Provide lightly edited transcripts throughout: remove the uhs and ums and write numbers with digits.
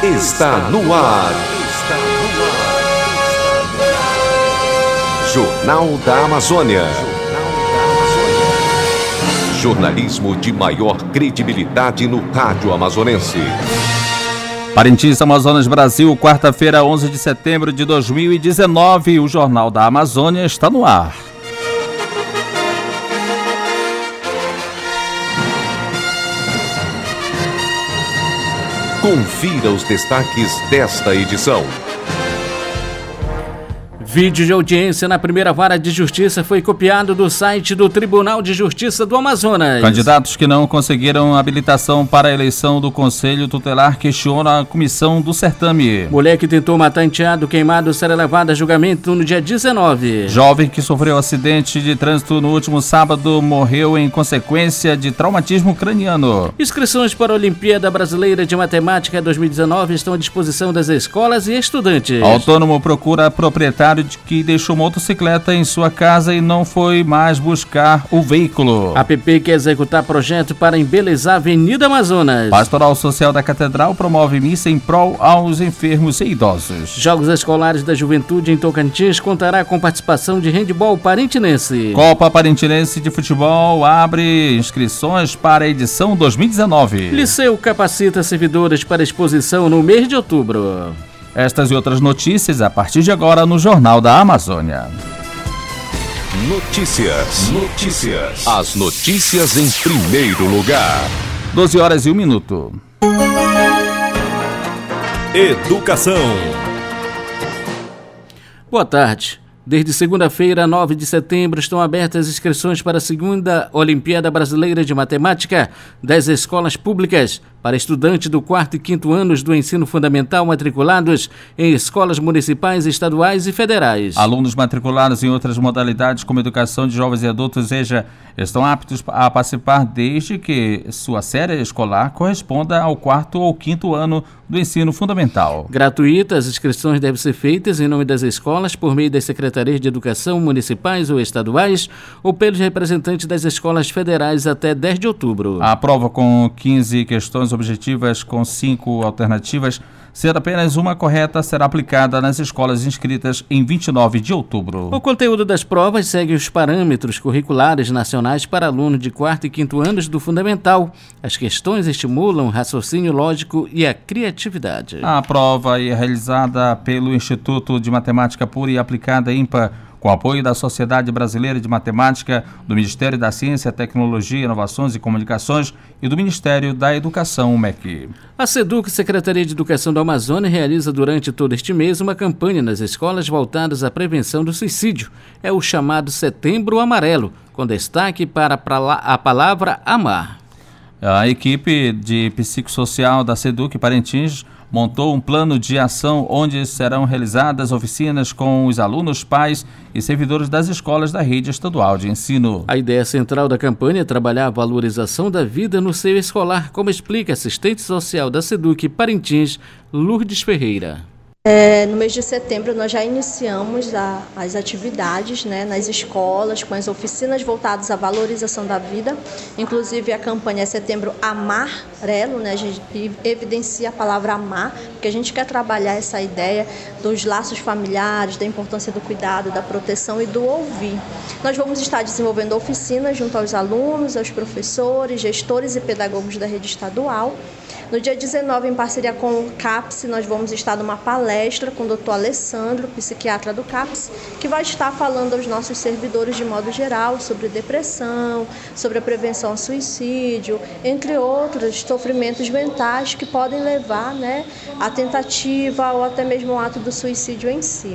está no ar. Jornal da Amazônia. Jornalismo de maior credibilidade no rádio amazonense. Parintins, Amazonas, Brasil, quarta-feira, 11 de setembro de 2019. O Jornal da Amazônia está no ar. Confira os destaques desta edição. Vídeo de audiência na primeira vara de justiça foi copiado do site do Tribunal de Justiça do Amazonas. Candidatos que não conseguiram habilitação para a eleição do Conselho Tutelar questionam a comissão do certame. Mulher que tentou matar enteado queimado será levada a julgamento no dia 19. Jovem que sofreu acidente de trânsito no último sábado morreu em consequência de traumatismo craniano. Inscrições para a Olimpíada Brasileira de Matemática 2019 estão à disposição das escolas e estudantes. Autônomo procura proprietário que deixou motocicleta em sua casa e não foi mais buscar o veículo. A PP quer executar projeto para embelezar a Avenida Amazonas. Pastoral Social da Catedral promove missa em prol aos enfermos e idosos. Jogos Escolares da Juventude em Tocantins contará com participação de handebol parintinense. Copa Parintinense de Futebol abre inscrições para a edição 2019. Liceu capacita servidores para exposição no mês de outubro. Estas e outras notícias a partir de agora no Jornal da Amazônia. Notícias. As notícias em primeiro lugar. 12 horas e 1 minuto. Educação. Boa tarde. Desde segunda-feira, 9 de setembro, estão abertas inscrições para a segunda Olimpíada Brasileira de Matemática das escolas públicas para estudantes do 4º e 5º anos do ensino fundamental matriculados em escolas municipais, estaduais e federais. Alunos matriculados em outras modalidades como educação de jovens e adultos, EJA, estão aptos a participar desde que sua série escolar corresponda ao 4º ou 5º ano do ensino fundamental. Gratuitas, as inscrições devem ser feitas em nome das escolas por meio das secretarias de educação municipais ou estaduais ou pelos representantes das escolas federais até 10 de outubro. A prova com 15 questões objetivas com 5 alternativas, sendo apenas uma correta, será aplicada nas escolas inscritas em 29 de outubro. O conteúdo das provas segue os parâmetros curriculares nacionais para alunos de 4º e 5º anos do fundamental. As questões estimulam o raciocínio lógico e a criatividade. A prova é realizada pelo Instituto de Matemática Pura e Aplicada, IMPA, com apoio da Sociedade Brasileira de Matemática, do Ministério da Ciência, Tecnologia, Inovações e Comunicações e do Ministério da Educação, MEC. A SEDUC, Secretaria de Educação da Amazônia, realiza durante todo este mês uma campanha nas escolas voltadas à prevenção do suicídio. É o chamado Setembro Amarelo, com destaque para a palavra amar. A equipe de psicossocial da SEDUC Parintins montou um plano de ação onde serão realizadas oficinas com os alunos, pais e servidores das escolas da rede estadual de ensino. A ideia central da campanha é trabalhar a valorização da vida no seio escolar, como explica a assistente social da SEDUC Parintins, Lourdes Ferreira. No mês de setembro nós já iniciamos as atividades, nas escolas, com as oficinas voltadas à valorização da vida. Inclusive a campanha é Setembro Amarelo, a gente evidencia a palavra amar, porque a gente quer trabalhar essa ideia dos laços familiares, da importância do cuidado, da proteção e do ouvir. Nós vamos estar desenvolvendo oficinas junto aos alunos, aos professores, gestores e pedagogos da rede estadual. No dia 19, em parceria com o CAPS, nós vamos estar numa palestra com o Dr. Alessandro, psiquiatra do CAPS, que vai estar falando aos nossos servidores de modo geral sobre depressão, sobre a prevenção ao suicídio, entre outros sofrimentos mentais que podem levar à tentativa ou até mesmo ao ato do suicídio em si.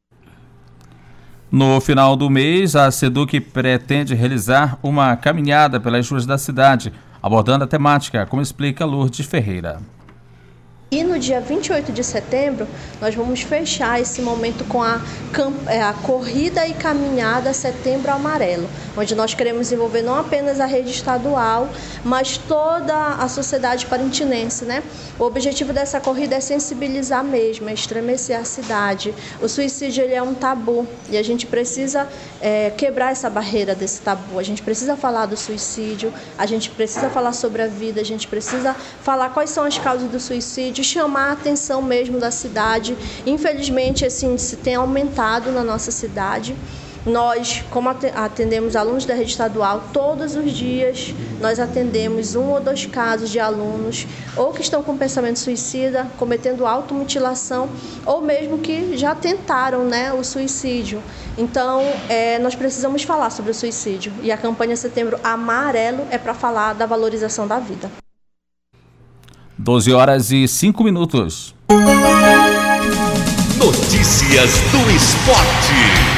No final do mês, a SEDUC pretende realizar uma caminhada pelas ruas da cidade, abordando a temática, como explica Lourdes Ferreira. E no dia 28 de setembro, nós vamos fechar esse momento com a corrida e caminhada Setembro Amarelo, onde nós queremos envolver não apenas a rede estadual, mas toda a sociedade parintinense, O objetivo dessa corrida é sensibilizar mesmo, é estremecer a cidade. O suicídio ele é um tabu e a gente precisa quebrar essa barreira desse tabu. A gente precisa falar do suicídio, a gente precisa falar sobre a vida, a gente precisa falar quais são as causas do suicídio, de chamar a atenção mesmo da cidade. Infelizmente, esse índice tem aumentado na nossa cidade. Nós, como atendemos alunos da rede estadual, todos os dias nós atendemos 1 ou 2 casos de alunos ou que estão com pensamento suicida, cometendo automutilação, ou mesmo que já tentaram, o suicídio. Então, nós precisamos falar sobre o suicídio. E a campanha Setembro Amarelo é para falar da valorização da vida. 12h05. Notícias do esporte.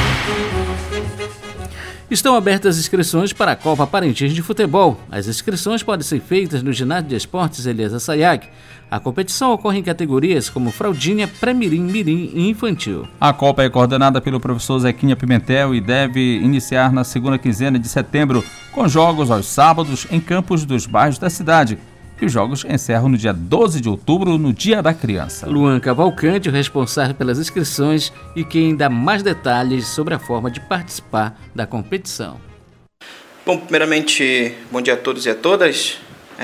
Estão abertas as inscrições para a Copa Parintins de Futebol. As inscrições podem ser feitas no Ginásio de Esportes Elias Sayag. A competição ocorre em categorias como fraldinha, pré-mirim, mirim e infantil. A Copa é coordenada pelo professor Zequinha Pimentel e deve iniciar na segunda quinzena de setembro, com jogos aos sábados em campos dos bairros da cidade. E os jogos encerram no dia 12 de outubro, no Dia da Criança. Luan Cavalcante, o responsável pelas inscrições e quem dá mais detalhes sobre a forma de participar da competição. Bom, primeiramente, bom dia a todos e a todas.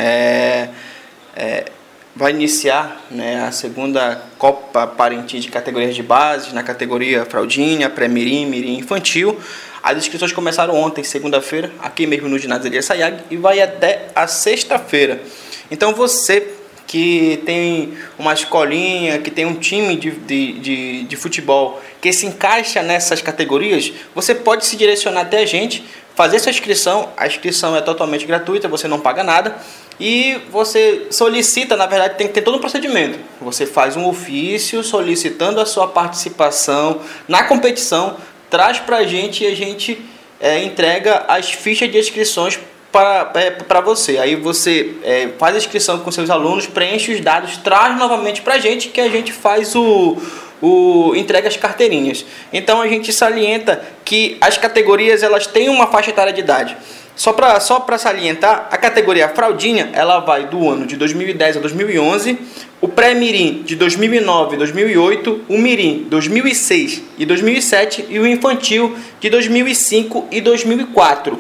Vai iniciar a segunda Copa Parintins de categorias de base, na categoria fraldinha, pré-mirim, mirim infantil. As inscrições começaram ontem, segunda-feira, aqui mesmo no ginásio Elias Sayag, e vai até a sexta-feira. Então você que tem uma escolinha, que tem um time de futebol que se encaixa nessas categorias, você pode se direcionar até a gente, fazer sua inscrição. A inscrição é totalmente gratuita, você não paga nada. E você solicita, na verdade tem que ter todo um procedimento. Você faz um ofício solicitando a sua participação na competição, traz para a gente e a gente entrega as fichas de inscrições para você. Aí você faz a inscrição com seus alunos, preenche os dados, traz novamente para a gente, que a gente faz entrega as carteirinhas. Então a gente salienta que as categorias elas têm uma faixa etária de idade. Só para salientar, a categoria fraldinha ela vai do ano de 2010 a 2011, o pré-mirim de 2009 e 2008, o mirim 2006 e 2007 e o infantil de 2005 e 2004.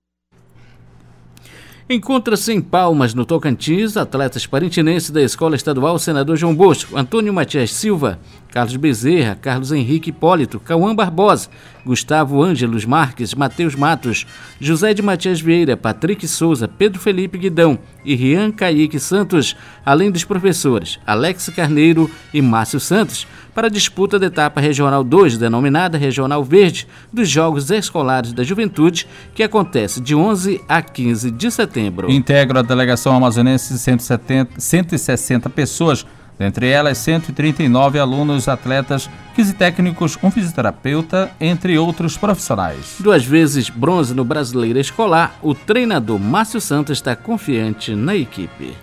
Encontra-se em Palmas, no Tocantins, atletas parintinenses da Escola Estadual Senador João Bosco, Antônio Matias Silva, Carlos Bezerra, Carlos Henrique Hipólito, Cauã Barbosa, Gustavo Ângelos Marques, Matheus Matos, José de Matias Vieira, Patrick Souza, Pedro Felipe Guidão e Rian Kaique Santos, além dos professores Alex Carneiro e Márcio Santos, para a disputa da etapa Regional 2, denominada Regional Verde, dos Jogos Escolares da Juventude, que acontece de 11 a 15 de setembro. Integra a delegação amazonense de 160 pessoas, dentre elas 139 alunos, atletas, 15 técnicos, um fisioterapeuta, entre outros profissionais. 2 vezes bronze no Brasileiro Escolar, o treinador Márcio Santos está confiante na equipe.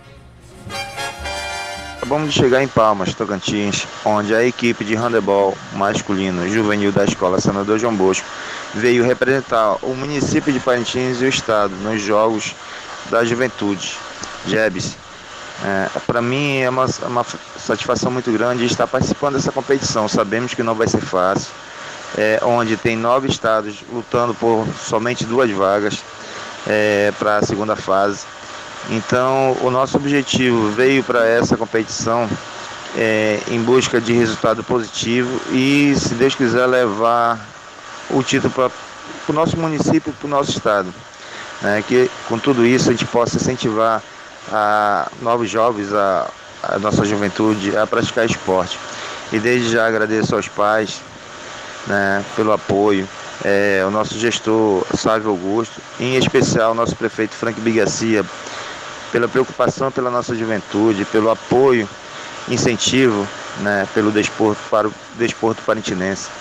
Acabamos de chegar em Palmas, Tocantins, onde a equipe de handebol masculino e juvenil da Escola Senador João Bosco veio representar o município de Parintins e o estado nos Jogos da Juventude, JEBs. Para mim é uma satisfação muito grande estar participando dessa competição. Sabemos que não vai ser fácil, onde tem 9 estados lutando por somente 2 vagas para a segunda fase. Então o nosso objetivo veio para essa competição em busca de resultado positivo e, se Deus quiser, levar o título para o nosso município e para o nosso estado. Que com tudo isso a gente possa incentivar a novos jovens, a nossa juventude a praticar esporte. E desde já agradeço aos pais pelo apoio, o nosso gestor Sávio Augusto, em especial o nosso prefeito Frank Bigacia, pela preocupação pela nossa juventude, pelo apoio, incentivo pelo desporto, para o desporto parintinense.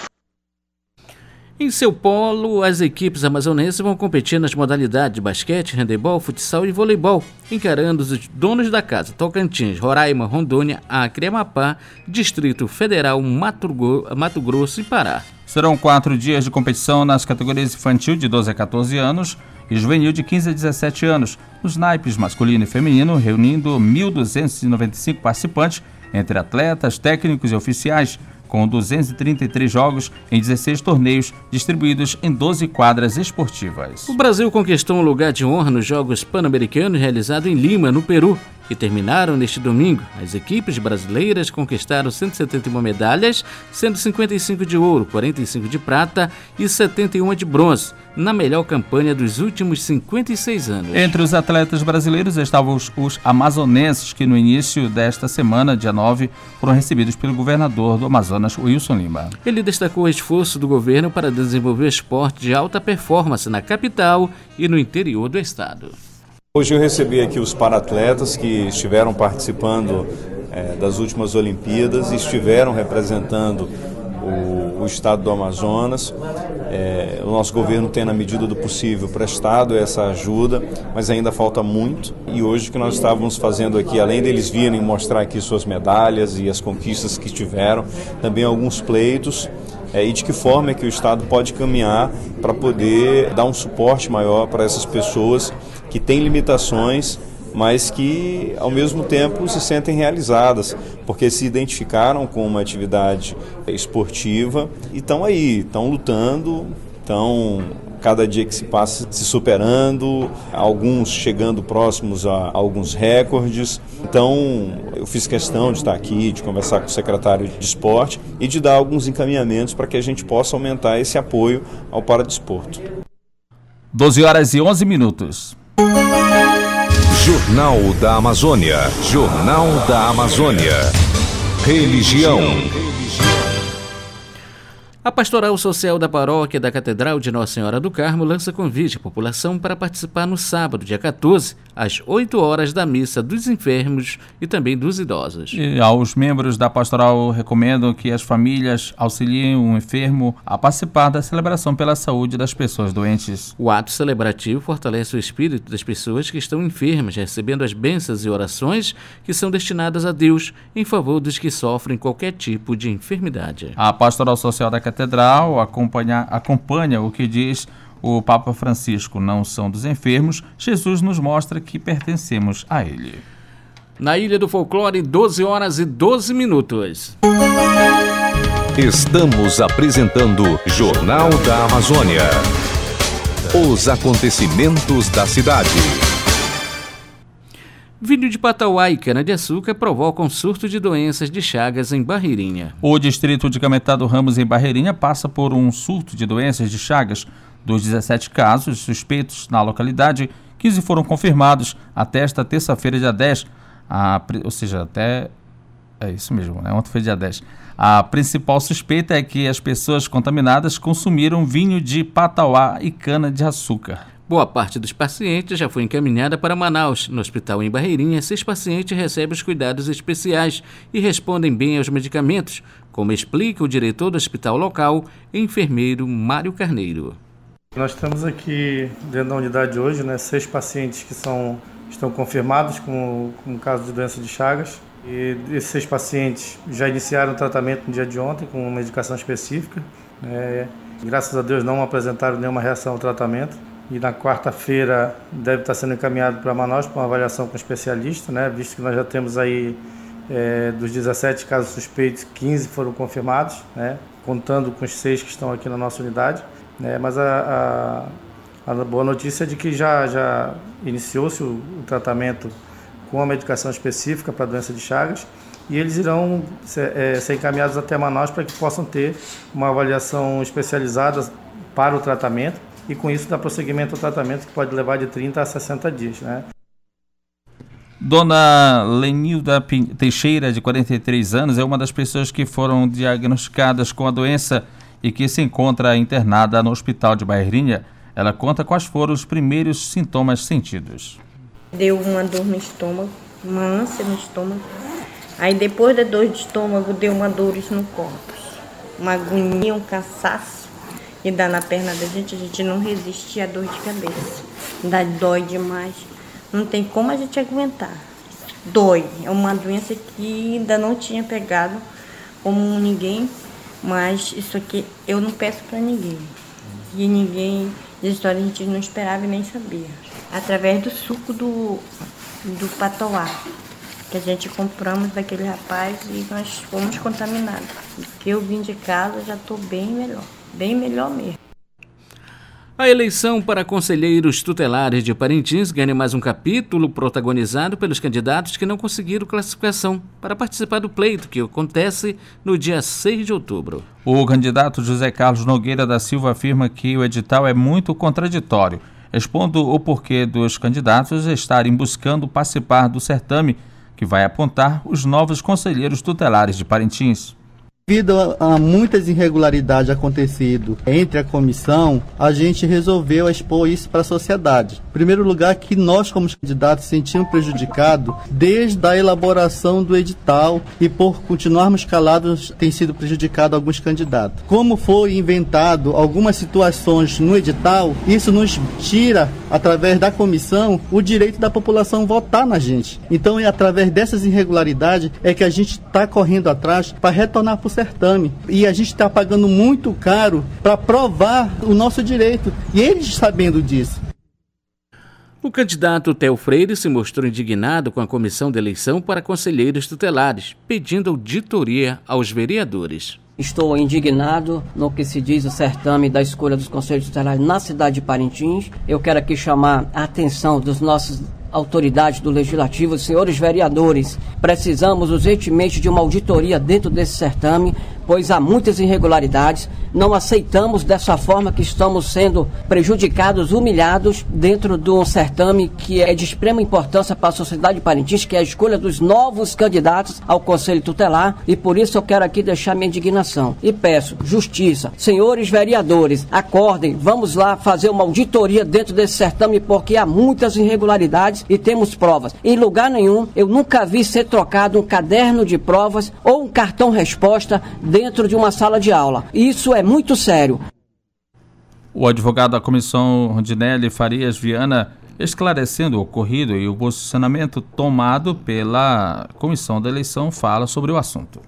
Em seu polo, as equipes amazonenses vão competir nas modalidades de basquete, handebol, futsal e voleibol, encarando os donos da casa: Tocantins, Roraima, Rondônia, Acre, Amapá, Distrito Federal, Mato Grosso e Pará. Serão 4 dias de competição nas categorias infantil de 12 a 14 anos e juvenil de 15 a 17 anos, nos naipes masculino e feminino, reunindo 1.295 participantes, entre atletas, técnicos e oficiais, com 233 jogos em 16 torneios distribuídos em 12 quadras esportivas. O Brasil conquistou um lugar de honra nos Jogos Pan-Americanos realizados em Lima, no Peru, que terminaram neste domingo. As equipes brasileiras conquistaram 171 medalhas, sendo 55 de ouro, 45 de prata e 71 de bronze, na melhor campanha dos últimos 56 anos. Entre os atletas brasileiros estavam os amazonenses, que no início desta semana, dia 9, foram recebidos pelo governador do Amazonas, Wilson Lima. Ele destacou o esforço do governo para desenvolver o esporte de alta performance na capital e no interior do estado. Hoje eu recebi aqui os paratletas que estiveram participando das últimas Olimpíadas e estiveram representando o estado do Amazonas. O nosso governo tem, na medida do possível, prestado essa ajuda, mas ainda falta muito. E hoje o que nós estávamos fazendo aqui, além deles virem mostrar aqui suas medalhas e as conquistas que tiveram, também alguns pleitos, e de que forma é que o Estado pode caminhar para poder dar um suporte maior para essas pessoas que têm limitações, mas que ao mesmo tempo se sentem realizadas, porque se identificaram com uma atividade esportiva e estão aí, estão lutando, estão cada dia que se passa se superando, alguns chegando próximos a alguns recordes. Então eu fiz questão de estar aqui, de conversar com o secretário de esporte e de dar alguns encaminhamentos para que a gente possa aumentar esse apoio ao paradesporto. 12h11. Jornal da Amazônia. Jornal da Amazônia. Religião. A Pastoral Social da Paróquia da Catedral de Nossa Senhora do Carmo lança convite à população para participar no sábado, dia 14, às 8 horas da missa dos enfermos e também dos idosos. E aos membros da pastoral recomendam que as famílias auxiliem o enfermo a participar da celebração pela saúde das pessoas doentes. O ato celebrativo fortalece o espírito das pessoas que estão enfermas, recebendo as bênçãos e orações que são destinadas a Deus em favor dos que sofrem qualquer tipo de enfermidade. A Pastoral Social da Catedral acompanha o que diz o Papa Francisco: não são dos enfermos, Jesus nos mostra que pertencemos a Ele. Na Ilha do Folclore, 12h12. Estamos apresentando Jornal da Amazônia. Os acontecimentos da cidade. Vinho de Patauá e cana-de-açúcar provocam surto de doenças de Chagas em Barreirinha. O distrito de Cametá do Ramos, em Barreirinha, passa por um surto de doenças de Chagas. Dos 17 casos suspeitos na localidade, 15 foram confirmados até esta terça-feira, dia 10. Ou seja, até... É isso mesmo, né? Ontem foi dia 10. A principal suspeita é que as pessoas contaminadas consumiram vinho de Patauá e cana-de-açúcar. Boa parte dos pacientes já foi encaminhada para Manaus. No hospital em Barreirinha, 6 pacientes recebem os cuidados especiais e respondem bem aos medicamentos, como explica o diretor do hospital local, enfermeiro Mário Carneiro. Nós estamos aqui dentro da unidade hoje, 6 pacientes que estão confirmados com caso de doença de Chagas. E esses 6 pacientes já iniciaram o tratamento no dia de ontem com uma medicação específica. Graças a Deus não apresentaram nenhuma reação ao tratamento. E na quarta-feira deve estar sendo encaminhado para Manaus para uma avaliação com especialista, visto que nós já temos aí dos 17 casos suspeitos, 15 foram confirmados, contando com os 6 que estão aqui na nossa unidade. Mas a boa notícia é de que já iniciou-se o tratamento com a medicação específica para a doença de Chagas e eles irão ser encaminhados até Manaus para que possam ter uma avaliação especializada para o tratamento e com isso dar prosseguimento ao tratamento, que pode levar de 30 a 60 dias. Dona Lenilda Teixeira, de 43 anos, é uma das pessoas que foram diagnosticadas com a doença e que se encontra internada no hospital de Barreirinha. Ela conta quais foram os primeiros sintomas sentidos. Deu uma dor no estômago, uma ânsia no estômago. Aí depois da dor de estômago, deu uma dor no corpo, uma agonia, um cansaço. E dá na perna da gente, a gente não resiste à dor de cabeça. Dói demais. Não tem como a gente aguentar. Dói. É uma doença que ainda não tinha pegado como ninguém, mas isso aqui eu não peço para ninguém. E ninguém, de história a gente não esperava e nem sabia. Através do suco do Patauá, que a gente compramos daquele rapaz e nós fomos contaminados. Porque eu vim de casa, já estou bem melhor. Bem melhor mesmo. A eleição para conselheiros tutelares de Parintins ganha mais um capítulo protagonizado pelos candidatos que não conseguiram classificação para participar do pleito, que acontece no dia 6 de outubro. O candidato José Carlos Nogueira da Silva afirma que o edital é muito contraditório, expondo o porquê dos candidatos estarem buscando participar do certame, que vai apontar os novos conselheiros tutelares de Parintins. Devido a muitas irregularidades acontecidas entre a comissão, a gente resolveu expor isso para a sociedade. Em primeiro lugar, que nós, como candidatos, sentimos prejudicados desde a elaboração do edital e por continuarmos calados, tem sido prejudicado alguns candidatos. Como foi inventado algumas situações no edital, isso nos tira, através da comissão, o direito da população votar na gente. Então, é através dessas irregularidades é que a gente está correndo atrás para retornar para o certame. E a gente está pagando muito caro para provar o nosso direito. E eles sabendo disso. O candidato Theo Freire se mostrou indignado com a comissão de eleição para conselheiros tutelares, pedindo auditoria aos vereadores. Estou indignado no que se diz o certame da escolha dos conselheiros tutelares na cidade de Parintins. Eu quero aqui chamar a atenção dos nossos autoridades do Legislativo, senhores vereadores. Precisamos urgentemente de uma auditoria dentro desse certame, pois há muitas irregularidades. Não aceitamos dessa forma que estamos sendo prejudicados, humilhados dentro de um certame que é de extrema importância para a sociedade de Parintins, que é a escolha dos novos candidatos ao Conselho Tutelar, e por isso eu quero aqui deixar minha indignação. E peço justiça. Senhores vereadores, acordem, vamos lá fazer uma auditoria dentro desse certame, porque há muitas irregularidades e temos provas. Em lugar nenhum, eu nunca vi ser trocado um caderno de provas ou um cartão resposta dentro de uma sala de aula. Isso é muito sério. O advogado da comissão, Rondinelli Farias Viana, esclarecendo o ocorrido e o posicionamento tomado pela comissão da eleição, fala sobre o assunto.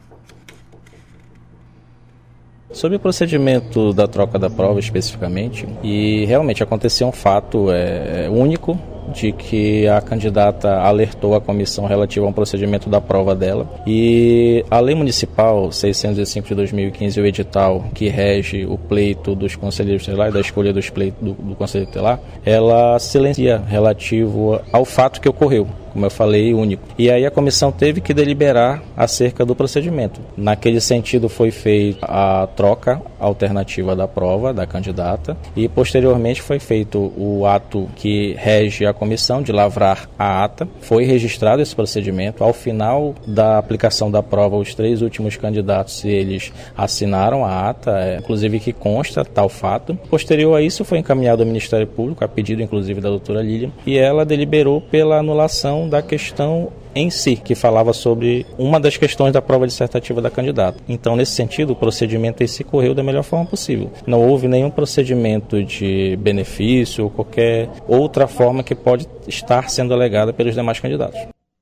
Sobre o procedimento da troca da prova especificamente, e realmente aconteceu um fato único, de que a candidata alertou a comissão relativa a um procedimento da prova dela, e a Lei Municipal 605 de 2015, o edital que rege o pleito dos conselheiros tutelares, da escolha dos pleitos do conselho tutelar, ela silencia relativo ao fato que ocorreu, como eu falei, único. E aí a comissão teve que deliberar acerca do procedimento. Naquele sentido foi feita a troca alternativa da prova da candidata e posteriormente foi feito o ato que rege a comissão de lavrar a ata. Foi registrado esse procedimento. Ao final da aplicação da prova, os 3 últimos candidatos, eles assinaram a ata, inclusive que consta tal fato. Posterior a isso foi encaminhado ao Ministério Público, a pedido inclusive da doutora Lília, e ela deliberou pela anulação da questão em si, que falava sobre uma das questões da prova dissertativa da candidata. Então, nesse sentido, o procedimento em si correu da melhor forma possível. Não houve nenhum procedimento de benefício ou qualquer outra forma que pode estar sendo alegada pelos demais candidatos.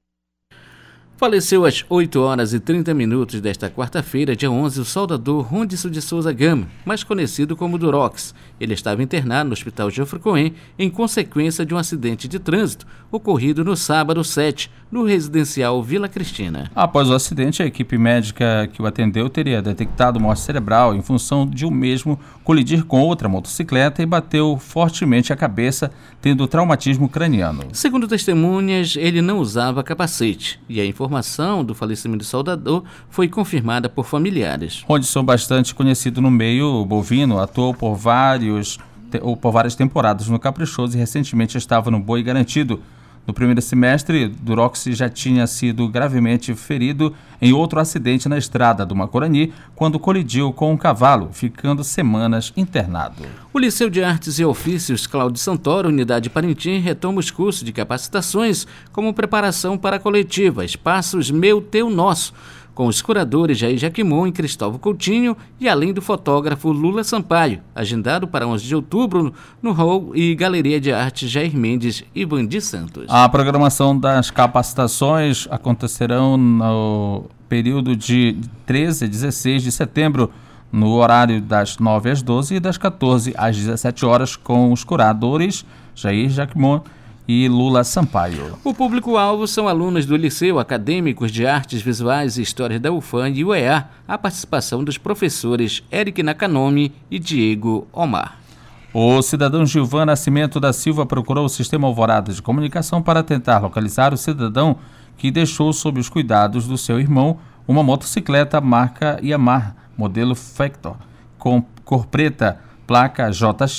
Faleceu às 8h30 desta quarta-feira, dia 11, o soldador Rondisson de Souza Gama, mais conhecido como Durox. Ele estava internado no Hospital Geoffrey Cohen em consequência de um acidente de trânsito ocorrido no sábado 7, no residencial Vila Cristina. Após o acidente, a equipe médica que o atendeu teria detectado morte cerebral em função de o mesmo colidir com outra motocicleta e bateu fortemente a cabeça, tendo traumatismo craniano. Segundo testemunhas, ele não usava capacete e a informação do falecimento do soldador foi confirmada por familiares. Rondisson, bastante conhecido no meio bovino, atuou por várias temporadas no Caprichoso e recentemente estava no Boi Garantido. No primeiro semestre, Durox já tinha sido gravemente ferido em outro acidente na estrada do Macorani, quando colidiu com um cavalo, ficando semanas internado. O Liceu de Artes e Ofícios Cláudio Santoro, Unidade Parintins, retoma os cursos de capacitações como preparação para a coletiva Espaços Meu Teu Nosso, com os curadores Jair Jaquimon e Cristóvão Coutinho e além do fotógrafo Lula Sampaio, agendado para 11 de outubro no Hall e Galeria de Arte Jair Mendes e Vandi Santos. A programação das capacitações acontecerão no período de 13 a 16 de setembro, no horário das 9 às 12 e das 14 às 17 horas, com os curadores Jair Jaquimon e Lula Sampaio. O público-alvo são alunos do Liceu, acadêmicos de Artes Visuais e História da UFAM e UEA, a participação dos professores Eric Nakanomi e Diego Omar. O cidadão Gilvan Nascimento da Silva procurou o Sistema Alvorada de Comunicação para tentar localizar o cidadão que deixou sob os cuidados do seu irmão uma motocicleta marca Yamaha, modelo Factor, com cor preta, placa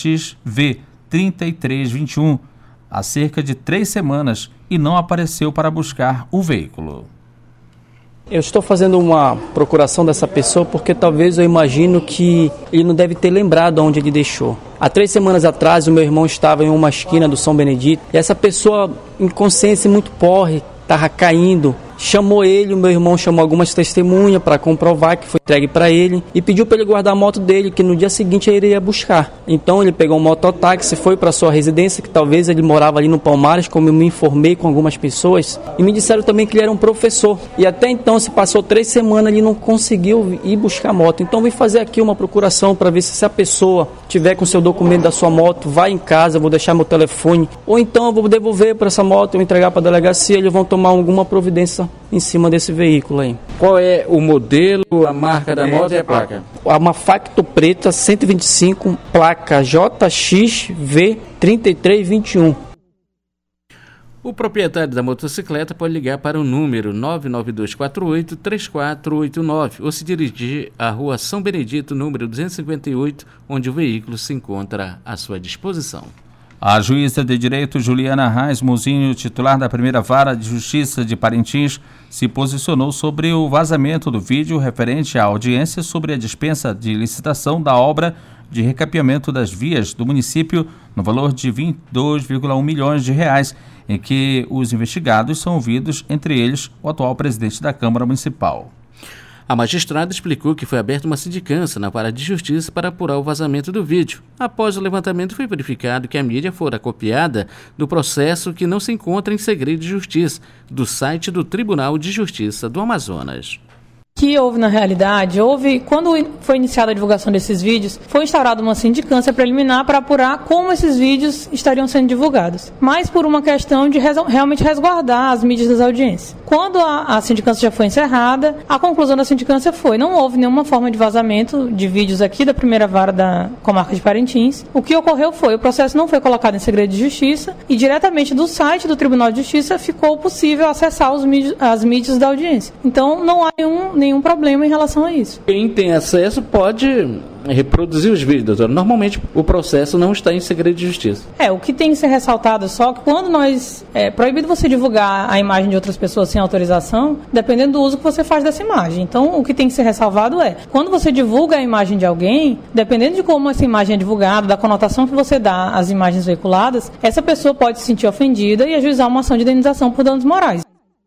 JXV3321, há cerca de 3 semanas e não apareceu para buscar o veículo. Eu estou fazendo uma procuração dessa pessoa porque talvez eu imagino que ele não deve ter lembrado onde ele deixou. Há 3 semanas atrás o meu irmão estava em uma esquina do São Benedito e essa pessoa, em consciência muito porre, estava caindo, chamou ele, o meu irmão chamou algumas testemunhas para comprovar que foi entregue para ele e pediu para ele guardar a moto dele, que no dia seguinte ele iria buscar. Então ele pegou um mototáxi, foi para sua residência, que talvez ele morava ali no Palmares, como eu me informei com algumas pessoas, e me disseram também que ele era um professor. E até então se passou 3 semanas, ele não conseguiu ir buscar a moto. Então vim fazer aqui uma procuração para ver se a pessoa tiver com seu documento da sua moto, vai em casa, eu vou deixar meu telefone, ou então eu vou devolver para essa moto, eu entregar para a delegacia, eles vão tomar alguma providência em cima desse veículo aí. Qual é o modelo, a marca da moto e a placa? Uma Factor preta 125, placa JXV3321. O proprietário da motocicleta pode ligar para o número 99248-3489 ou se dirigir à Rua São Benedito, número 258, onde o veículo se encontra à sua disposição. A juíza de direito Juliana Reis Mozinho, titular da primeira vara de justiça de Parintins, se posicionou sobre o vazamento do vídeo referente à audiência sobre a dispensa de licitação da obra de recapeamento das vias do município no valor de R$ 22,1 milhões, em que os investigados são ouvidos, entre eles o atual presidente da Câmara Municipal. A magistrada explicou que foi aberta uma sindicância na Vara de Justiça para apurar o vazamento do vídeo. Após o levantamento, foi verificado que a mídia fora copiada do processo que não se encontra em segredo de justiça, do site do Tribunal de Justiça do Amazonas. Que houve na realidade, quando foi iniciada a divulgação desses vídeos, foi instaurada uma sindicância preliminar para apurar como esses vídeos estariam sendo divulgados, mas por uma questão de realmente resguardar as mídias das audiências. Quando a sindicância já foi encerrada, a conclusão da sindicância não houve nenhuma forma de vazamento de vídeos aqui da primeira vara da comarca de Parintins. O que ocorreu o processo não foi colocado em segredo de justiça e diretamente do site do Tribunal de Justiça ficou possível acessar as mídias da audiência. Então não há nenhum problema em relação a isso. Quem tem acesso pode reproduzir os vídeos, doutor. Normalmente o processo não está em segredo de justiça. O que tem que ser ressaltado só que quando é proibido você divulgar a imagem de outras pessoas sem autorização, dependendo do uso que você faz dessa imagem. Então o que tem que ser ressalvado quando você divulga a imagem de alguém, dependendo de como essa imagem é divulgada, da conotação que você dá às imagens veiculadas, essa pessoa pode se sentir ofendida e ajuizar uma ação de indenização por danos morais.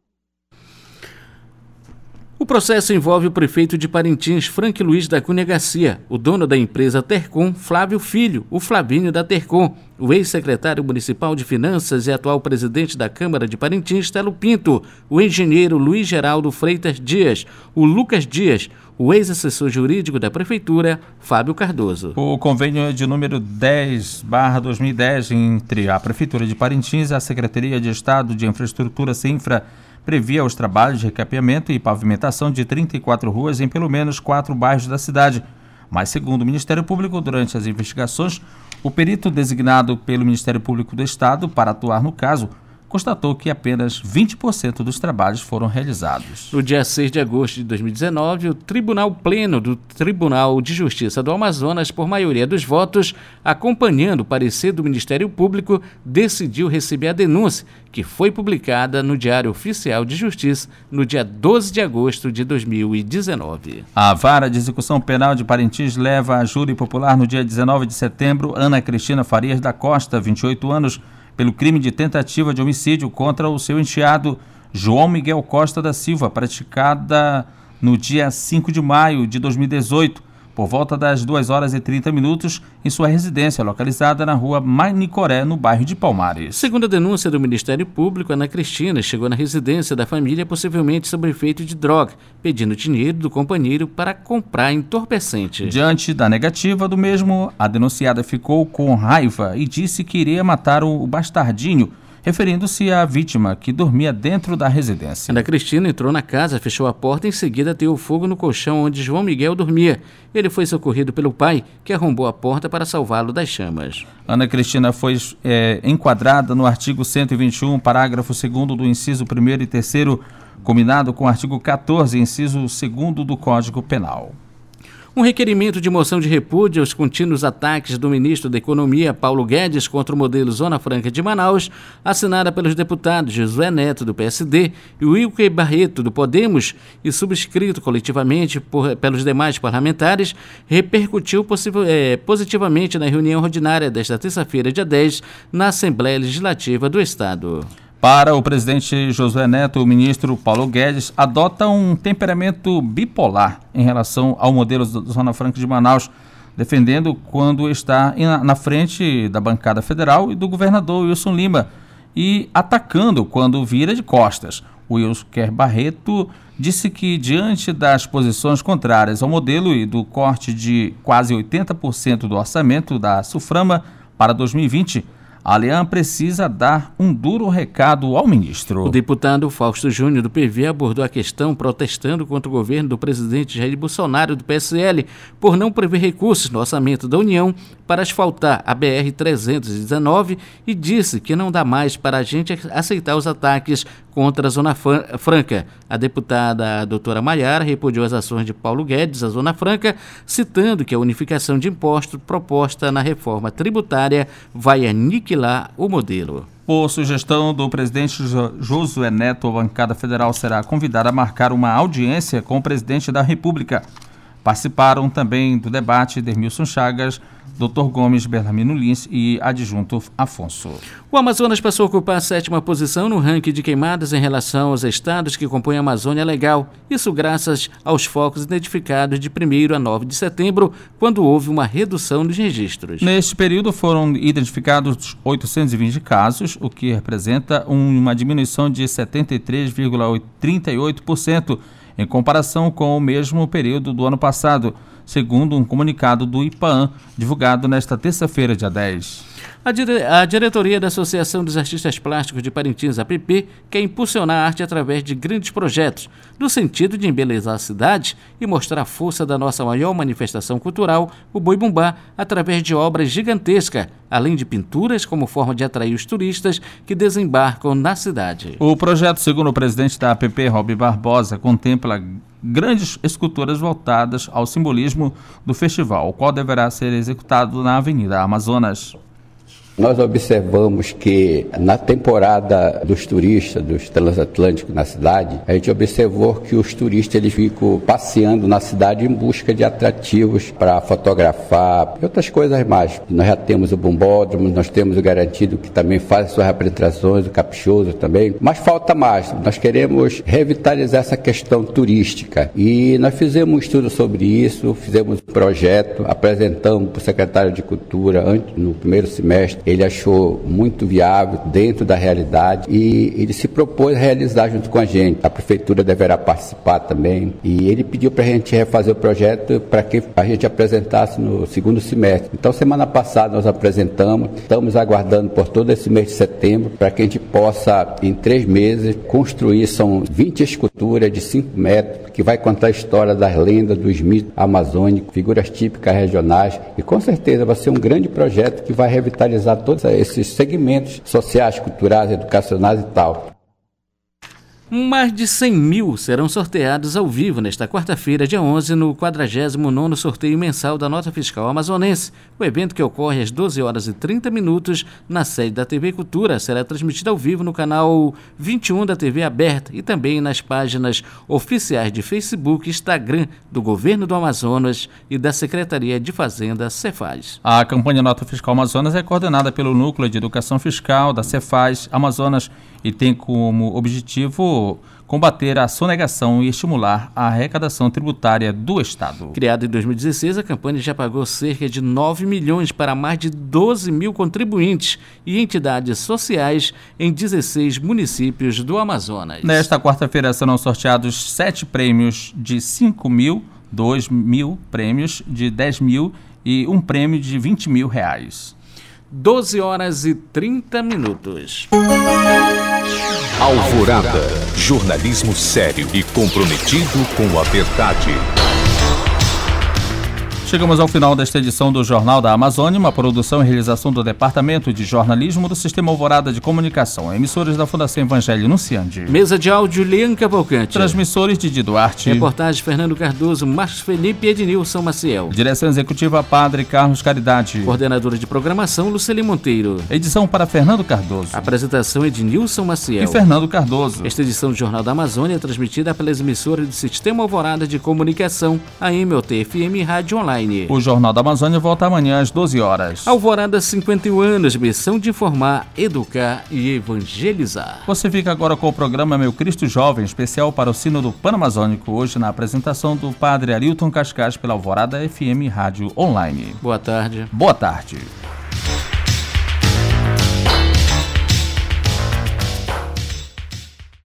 O processo envolve o prefeito de Parintins, Frank Luiz da Cunha Garcia, o dono da empresa Tercom, Flávio Filho, o Flavinho da Tercom, o ex-secretário municipal de Finanças e atual presidente da Câmara de Parintins, Telo Pinto, o engenheiro Luiz Geraldo Freitas Dias, o Lucas Dias, o ex-assessor jurídico da Prefeitura, Fábio Cardoso. O convênio de número 10/2010 entre a Prefeitura de Parintins e a Secretaria de Estado de Infraestrutura Sinfra previa os trabalhos de recapeamento e pavimentação de 34 ruas em pelo menos 4 bairros da cidade. Mas, segundo o Ministério Público, durante as investigações, o perito designado pelo Ministério Público do Estado para atuar no caso constatou que apenas 20% dos trabalhos foram realizados. No dia 6 de agosto de 2019, o Tribunal Pleno do Tribunal de Justiça do Amazonas, por maioria dos votos, acompanhando o parecer do Ministério Público, decidiu receber a denúncia, que foi publicada no Diário Oficial de Justiça no dia 12 de agosto de 2019. A Vara de Execução Penal de Parintins leva a júri popular no dia 19 de setembro Ana Cristina Farias da Costa, 28 anos, pelo crime de tentativa de homicídio contra o seu enteado João Miguel Costa da Silva, praticada no dia 5 de maio de 2018, por volta das 2h30, em sua residência localizada na rua Manicoré, no bairro de Palmares. Segundo a denúncia do Ministério Público, Ana Cristina chegou na residência da família possivelmente sob efeito de droga, pedindo dinheiro do companheiro para comprar entorpecente. Diante da negativa do mesmo, a denunciada ficou com raiva e disse que iria matar o bastardinho, referindo-se à vítima que dormia dentro da residência. Ana Cristina entrou na casa, fechou a porta e em seguida ateou fogo no colchão onde João Miguel dormia. Ele foi socorrido pelo pai, que arrombou a porta para salvá-lo das chamas. Ana Cristina foi enquadrada no artigo 121, parágrafo 2º do inciso 1º e 3º, combinado com o artigo 14, inciso 2º do Código Penal. Um requerimento de moção de repúdio aos contínuos ataques do ministro da Economia, Paulo Guedes, contra o modelo Zona Franca de Manaus, assinada pelos deputados Josué Neto, do PSD, e Wilker Barreto, do Podemos, e subscrito coletivamente pelos demais parlamentares, repercutiu positivamente na reunião ordinária desta terça-feira, dia 10, na Assembleia Legislativa do Estado. Para o presidente Josué Neto, o ministro Paulo Guedes adota um temperamento bipolar em relação ao modelo da Zona Franca de Manaus, defendendo quando está na frente da bancada federal e do governador Wilson Lima e atacando quando vira de costas. O Wilker Barreto disse que, diante das posições contrárias ao modelo e do corte de quase 80% do orçamento da SUFRAMA para 2020, a Alian precisa dar um duro recado ao ministro. O deputado Fausto Júnior, do PV, abordou a questão protestando contra o governo do presidente Jair Bolsonaro, do PSL, por não prever recursos no orçamento da União para asfaltar a BR-319 e disse que não dá mais para a gente aceitar os ataques contra a Zona Franca. A deputada doutora Maiara repudiou as ações de Paulo Guedes à Zona Franca, citando que a unificação de impostos proposta na reforma tributária vai aniquilar o modelo. Por sugestão do presidente Josué Neto, a bancada federal será convidada a marcar uma audiência com o presidente da República. Participaram também do debate Dermilson Chagas, Dr. Gomes Berlamino Lins e adjunto Afonso. O Amazonas passou a ocupar a 7ª posição no ranking de queimadas em relação aos estados que compõem a Amazônia Legal. Isso graças aos focos identificados de 1º a 9 de setembro, quando houve uma redução nos registros. Neste período foram identificados 820 casos, o que representa uma diminuição de 73,38%, em comparação com o mesmo período do ano passado, segundo um comunicado do IPAAN, divulgado nesta terça-feira, dia 10. A diretoria da Associação dos Artistas Plásticos de Parintins, APP, quer impulsionar a arte através de grandes projetos, no sentido de embelezar a cidade e mostrar a força da nossa maior manifestação cultural, o Boi-Bumbá, através de obras gigantescas, além de pinturas como forma de atrair os turistas que desembarcam na cidade. O projeto, segundo o presidente da APP, Rob Barbosa, contempla grandes esculturas voltadas ao simbolismo do festival, o qual deverá ser executado na Avenida Amazonas. Nós observamos que na temporada dos turistas, dos transatlânticos na cidade, a gente observou que os turistas eles ficam passeando na cidade em busca de atrativos para fotografar e outras coisas mais. Nós já temos o Bombódromo, nós temos o Garantido, que também faz suas apresentações, o Caprichoso também, mas falta mais. Nós queremos revitalizar essa questão turística e nós fizemos um estudo sobre isso, fizemos um projeto, apresentamos para o secretário de Cultura no primeiro semestre. Ele achou muito viável, dentro da realidade, e ele se propôs a realizar junto com a gente. A prefeitura deverá participar também, e ele pediu para a gente refazer o projeto para que a gente apresentasse no segundo semestre. Então, semana passada nós apresentamos, estamos aguardando por todo esse mês de setembro, para que a gente possa, em 3 meses, construir, são 20 esculturas de 5 metros, que vai contar a história das lendas, dos mitos amazônicos, figuras típicas regionais, e com certeza vai ser um grande projeto que vai revitalizar todos esses segmentos sociais, culturais, educacionais e tal. Mais de 100 mil serão sorteados ao vivo nesta quarta-feira, dia 11, no 49º sorteio mensal da Nota Fiscal Amazonense. O evento, que ocorre às 12h30 na sede da TV Cultura, será transmitido ao vivo no canal 21 da TV Aberta e também nas páginas oficiais de Facebook e Instagram do Governo do Amazonas e da Secretaria de Fazenda, Cefaz. A campanha Nota Fiscal Amazonas é coordenada pelo Núcleo de Educação Fiscal da Cefaz Amazonas e tem como objetivo combater a sonegação e estimular a arrecadação tributária do Estado. Criada em 2016, a campanha já pagou cerca de 9 milhões para mais de 12 mil contribuintes e entidades sociais em 16 municípios do Amazonas. Nesta quarta-feira serão sorteados 7 prêmios de 5 mil, 2 mil prêmios de 10 mil e um prêmio de 20 mil reais. 12h30. Alvorada, jornalismo sério e comprometido com a verdade. Chegamos ao final desta edição do Jornal da Amazônia, uma produção e realização do Departamento de Jornalismo do Sistema Alvorada de Comunicação, emissores da Fundação Evangelho Nunciande. Mesa de áudio, Lian Cavalcante. Transmissores, Didi Duarte. Reportagem, Fernando Cardoso, Marcos Felipe e Ednilson Maciel. Direção Executiva, Padre Carlos Caridade. Coordenadora de Programação, Luceli Monteiro. Edição para Fernando Cardoso. Apresentação, Ednilson Maciel e Fernando Cardoso. Esta edição do Jornal da Amazônia é transmitida pelas emissoras do Sistema Alvorada de Comunicação, AM, OT, FM e Rádio Online. O Jornal da Amazônia volta amanhã às 12 horas. Alvorada, 51 anos, missão de informar, educar e evangelizar. Você fica agora com o programa Meu Cristo Jovem, especial para o Sínodo Pan-Amazônico, hoje na apresentação do Padre Arilton Cascais pela Alvorada FM Rádio Online. Boa tarde. Boa tarde.